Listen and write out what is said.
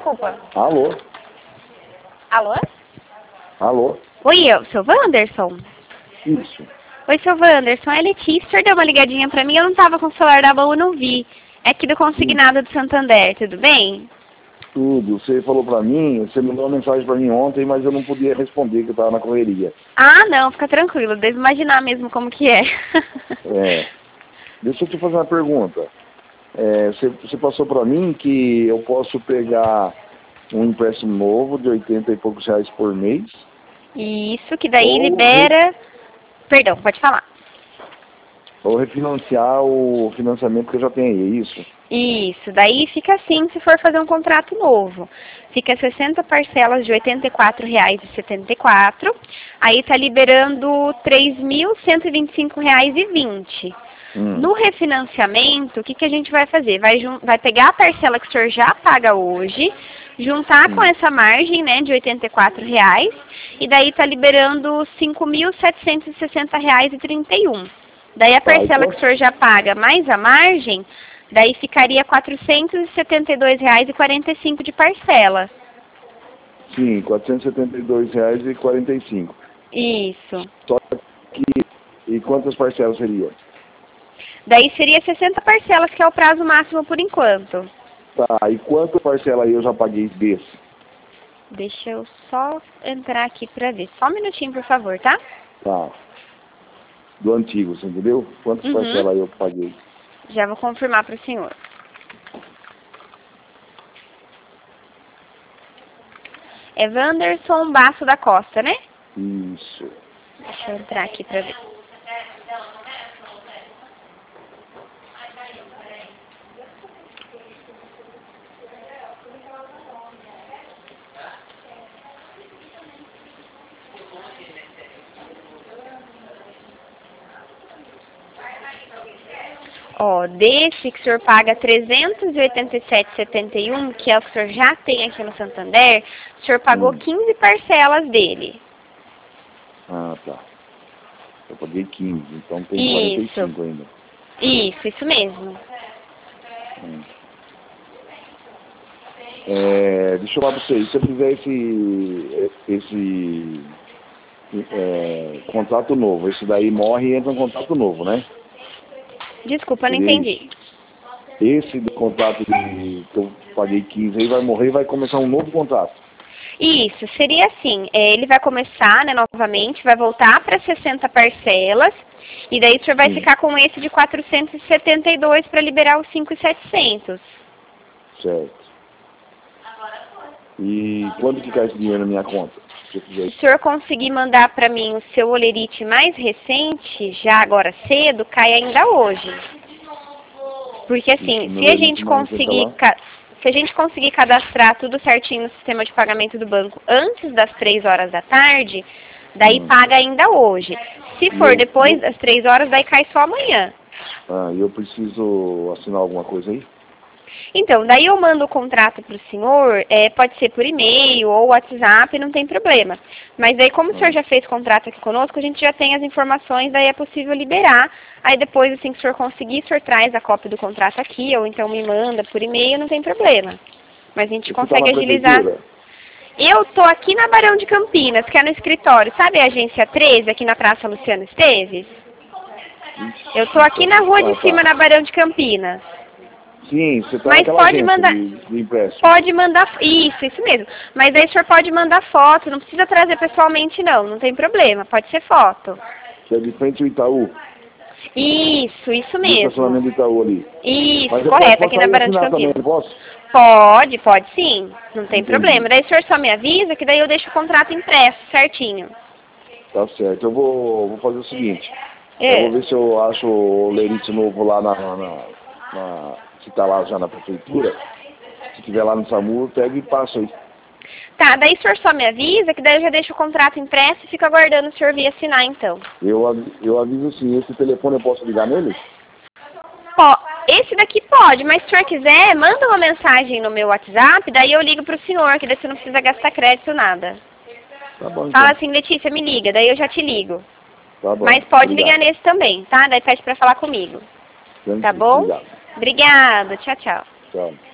Desculpa. Alô? Alô? Alô? Oi, seu Wanderson? Isso. Oi, seu Wanderson, é Letícia. O senhor deu uma ligadinha pra mim, eu não tava com o celular na mão, eu não vi. É aqui do Consignado do Santander, tudo bem? Tudo. Você falou pra mim, você mandou uma mensagem pra mim ontem, mas eu não podia responder, que eu tava na correria. Ah, não, fica tranquilo, devo imaginar mesmo como que é. Deixa eu te fazer uma pergunta. Você passou pra mim que eu posso pegar um empréstimo novo de 80 e poucos reais por mês. Isso, que daí Ou libera... Perdão, pode falar. Ou refinanciar o financiamento que eu já tenho aí, é isso? Isso, daí fica assim se for fazer um contrato novo. Fica 60 parcelas de R$ 84,74. Aí tá liberando R$ 3.125,20. No refinanciamento, o que a gente vai fazer? Vai pegar a parcela que o senhor já paga hoje, juntar com essa margem, né, de R$ 84,00, e daí tá liberando R$ 5.760,31. Daí a parcela que o senhor já paga mais a margem, daí ficaria R$ 472,45 de parcela. Sim, R$ 472,45. Isso. Só que... E quantas parcelas seria? Daí seria 60 parcelas, que é o prazo máximo por enquanto. Tá, e quanto parcela aí eu já paguei desse? Deixa eu só entrar aqui pra ver. Só um minutinho, por favor, tá? Tá. Do antigo, você entendeu? Quantas parcelas aí eu paguei? Já vou confirmar para o senhor. É Wanderson Basso da Costa, né? Isso. Deixa eu entrar aqui para ver. Ó, desse que o senhor paga R$ 387,71, que é o que o senhor já tem aqui no Santander, o senhor pagou 15 parcelas dele. Ah, tá. Eu paguei 15, então tem 45 ainda. Isso mesmo. Deixa eu falar pra vocês, se eu fizer esse contrato novo, esse daí morre e entra um contrato novo, né? Desculpa, não entendi. Esse do contrato que eu paguei 15 aí vai morrer e vai começar um novo contrato. Isso, seria assim, ele vai começar, né, novamente, vai voltar para 60 parcelas, e daí o senhor vai ficar com esse de 472 para liberar os 5.700. Certo. E quando que cai esse dinheiro na minha conta? Se o senhor conseguir mandar para mim o seu olerite mais recente, já agora cedo, cai ainda hoje. Porque assim, se a gente conseguir cadastrar tudo certinho no sistema de pagamento do banco antes das 3 horas da tarde, daí paga ainda hoje. Se for depois das 3 horas, daí cai só amanhã. Ah, e eu preciso assinar alguma coisa aí? Então, daí eu mando o contrato para o senhor, pode ser por e-mail ou WhatsApp, não tem problema. Mas daí, como o senhor já fez contrato aqui conosco, a gente já tem as informações, daí é possível liberar. Aí depois, assim que o senhor conseguir, o senhor traz a cópia do contrato aqui, ou então me manda por e-mail, não tem problema. Mas a gente consegue agilizar. Eu tô aqui na Barão de Campinas, que é no escritório, sabe a agência 13, aqui na Praça Luciano Esteves? Eu tô aqui na rua de cima, na Barão de Campinas. Sim, você tá mas naquela pode mandar, de empréstimo. Pode mandar, isso mesmo. Mas aí o senhor pode mandar foto, não precisa trazer pessoalmente não tem problema, pode ser foto. Que é de frente ao Itaú. Isso Do mesmo. estacionamento do Itaú ali. Isso, mas correto, aqui na Barão de Campinas. Também, posso? Pode sim, não tem problema. Daí o senhor só me avisa que daí eu deixo o contrato impresso certinho. Tá certo, eu vou fazer o seguinte. Eu vou ver se eu acho o lerite novo lá se tá lá já na prefeitura. Se tiver lá no SAMU, eu pego e passo aí. Tá, daí o senhor só me avisa, que daí eu já deixo o contrato impresso e fico aguardando o senhor vir assinar, então. Eu aviso sim. Esse telefone eu posso ligar nele? Esse daqui pode, mas se o senhor quiser, manda uma mensagem no meu WhatsApp, daí eu ligo pro senhor, que daí você não precisa gastar crédito nada. Tá bom, então. Fala assim, Letícia, me liga, daí eu já te ligo. Tá bom. Mas pode ligar nesse também, tá? Daí pede pra falar comigo. Tranquilo, tá bom? Obrigado. Obrigada, tchau, tchau. Tchau.